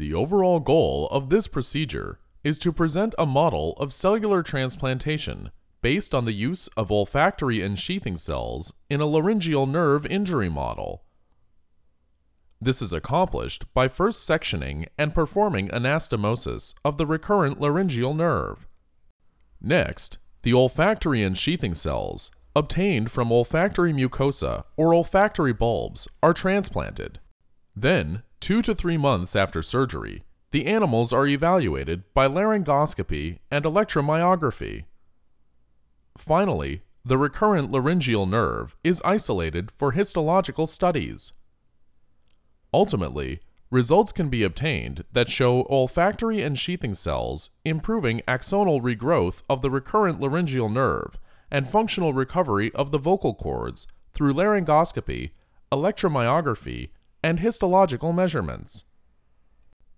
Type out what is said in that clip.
The overall goal of this procedure is to present a model of cellular transplantation based on the use of olfactory ensheathing cells in a laryngeal nerve injury model. This is accomplished by first sectioning and performing anastomosis of the recurrent laryngeal nerve. Next, the olfactory ensheathing cells, obtained from olfactory mucosa or olfactory bulbs, are transplanted. Then, 2 to 3 months after surgery, the animals are evaluated by laryngoscopy and electromyography. Finally, the recurrent laryngeal nerve is isolated for histological studies. Ultimately, results can be obtained that show olfactory ensheathing cells improving axonal regrowth of the recurrent laryngeal nerve and functional recovery of the vocal cords through laryngoscopy, electromyography, and histological measurements.